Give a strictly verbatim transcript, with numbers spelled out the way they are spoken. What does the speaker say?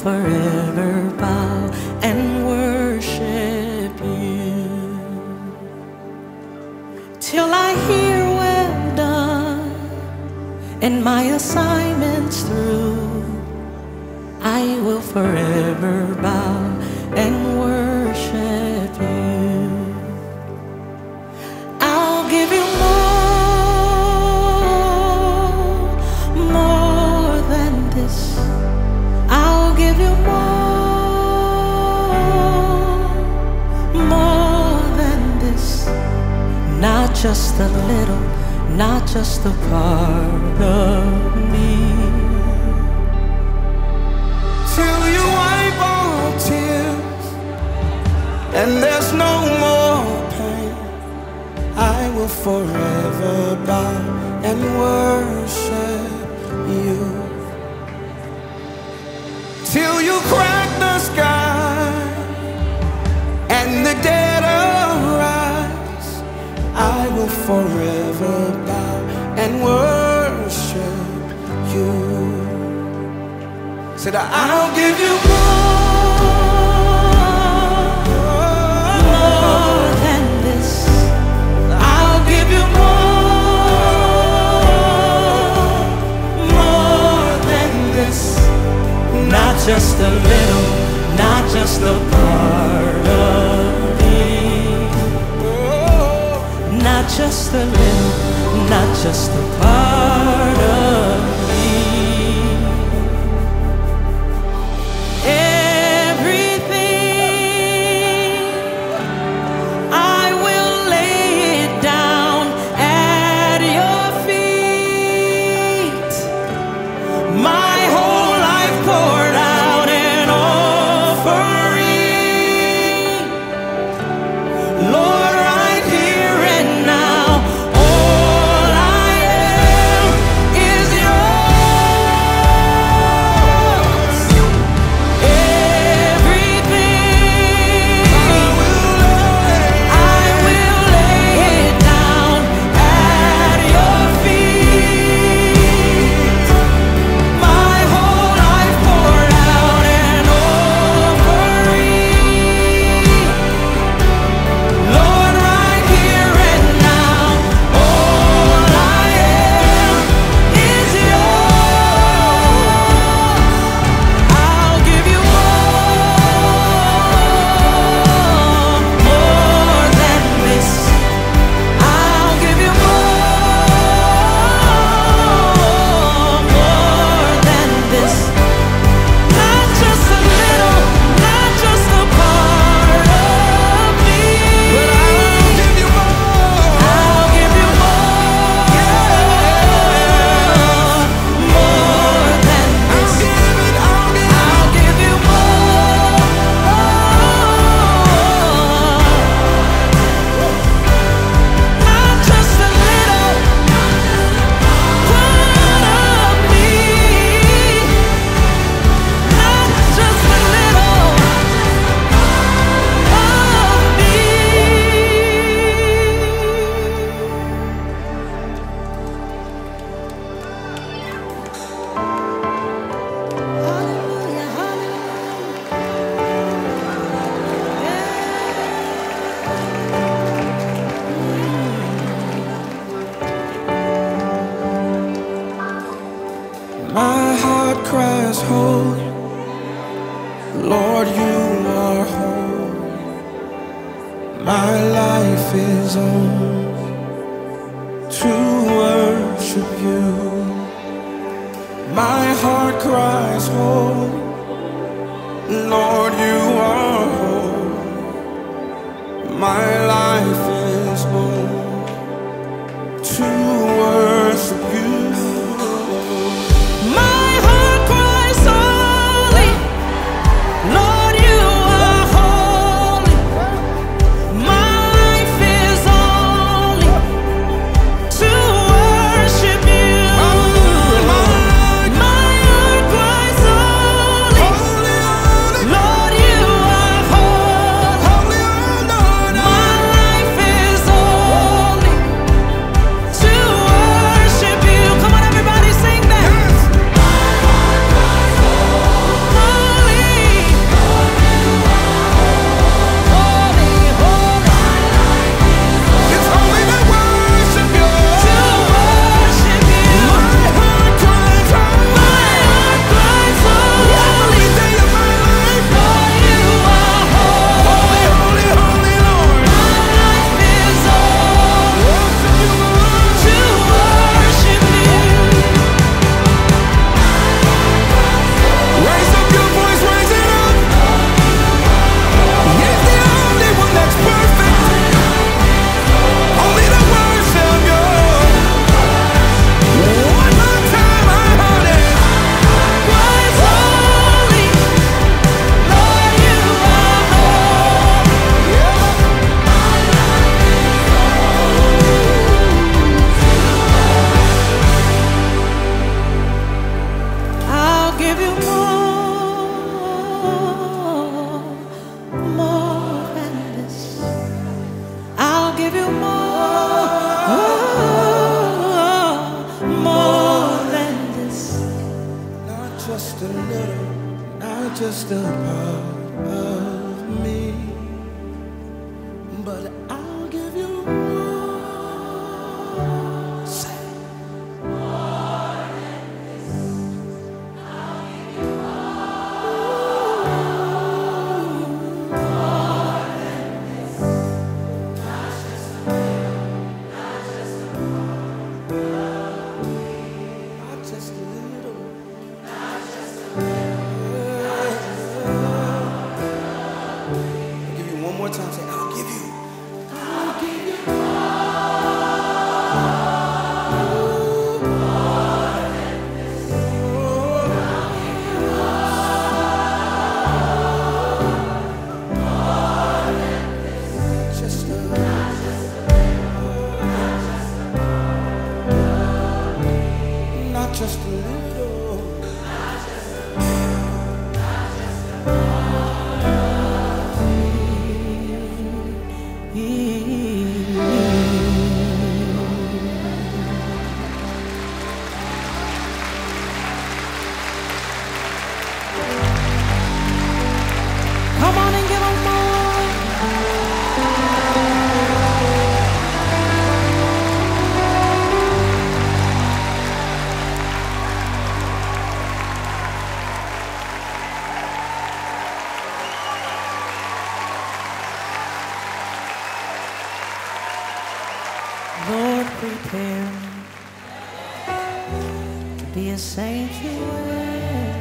forever bow and worship you. Till I hear well done and my assignment's through, I will forever bow and worship you. I'll give you more, more than this. I'll give you more, more than this. Not just a little, not just a part of me. Till you wipe all tears and there's no more pain, I will forever bow and worship you. Till you crack the sky and the dead arise, I will forever bow and worship you. Said I'll give you more, More than this. I'll give you more, more than this. Not just a little, not just a part of me. Not just a little, not just a part of me. Everything, I will lay it down at your feet. My whole life poured out an offering. Lord, right here and now, all I am is yours. Everything, I will lay it down at your feet. My whole life poured out an offering. Lord, right here and now, all I am is yours. I'll give you more, more than this. I'll give you more, more than this. Not just a little, not just a part of me. but I'll give you more. I'll give you more, more than this. I'll give it, I'll give it. I'll give you more, not just a little part of me, not just a little of me. Hallelujah, My heart cries holy, Lord, you are holy. My life is on to worship you. My heart cries holy, Lord, you are holy. My life is on to worship you. My heart cries holy, Lord, you are holy. My life is only to worship you. My heart cries holy, Lord, you are holy. My life just a part of me, but I'll give you more. Say. More than this. I'll give you more. More than this. Not just a little, not just a part of me. Not just a little, not just a little. One more time, say, I'll give you. I'll give you more. More than this. I'll give you more. More than this. Just a little. Not just a little. Come on and give them more. Lord, prepare me to be a sanctuary,